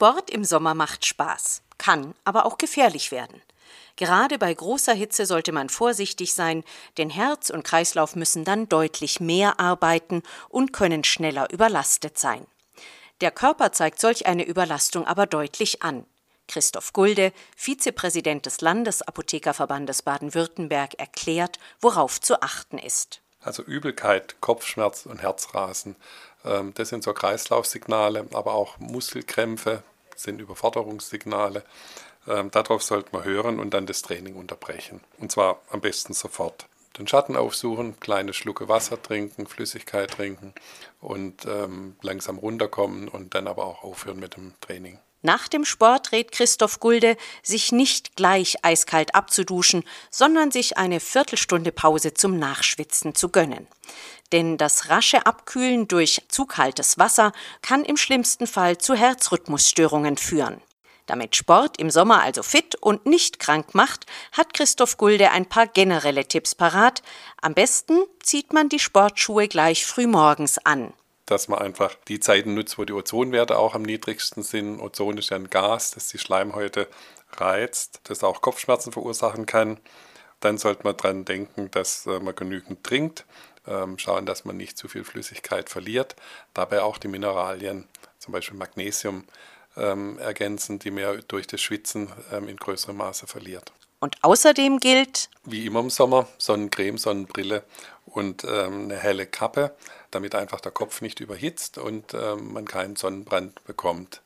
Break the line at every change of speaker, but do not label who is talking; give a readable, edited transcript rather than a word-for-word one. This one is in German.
Sport im Sommer macht Spaß, kann aber auch gefährlich werden. Gerade bei großer Hitze sollte man vorsichtig sein, denn Herz und Kreislauf müssen dann deutlich mehr arbeiten und können schneller überlastet sein. Der Körper zeigt solch eine Überlastung aber deutlich an. Christoph Gulde, Vizepräsident des Landesapothekerverbandes Baden-Württemberg, erklärt, worauf zu achten ist.
Also Übelkeit, Kopfschmerz und Herzrasen, das sind so Kreislaufsignale, aber auch Muskelkrämpfe sind Überforderungssignale. Darauf sollte man hören und dann das Training unterbrechen. Und zwar am besten sofort. Den Schatten aufsuchen, kleine Schlucke Wasser trinken, Flüssigkeit trinken und langsam runterkommen und dann aber auch aufhören mit dem Training.
Nach dem Sport rät Christoph Gulde, sich nicht gleich eiskalt abzuduschen, sondern sich eine Viertelstunde Pause zum Nachschwitzen zu gönnen. Denn das rasche Abkühlen durch zu kaltes Wasser kann im schlimmsten Fall zu Herzrhythmusstörungen führen. Damit Sport im Sommer also fit und nicht krank macht, hat Christoph Gulde ein paar generelle Tipps parat. Am besten zieht man die Sportschuhe gleich frühmorgens an.
Dass man einfach die Zeiten nutzt, wo die Ozonwerte auch am niedrigsten sind. Ozon ist ja ein Gas, das die Schleimhäute reizt, das auch Kopfschmerzen verursachen kann. Dann sollte man daran denken, dass man genügend trinkt, schauen, dass man nicht zu viel Flüssigkeit verliert. Dabei auch die Mineralien, zum Beispiel Magnesium, ergänzen, die man durch das Schwitzen in größerem Maße verliert.
Und außerdem gilt,
wie immer im Sommer, Sonnencreme, Sonnenbrille und eine helle Kappe, damit einfach der Kopf nicht überhitzt und man keinen Sonnenbrand bekommt.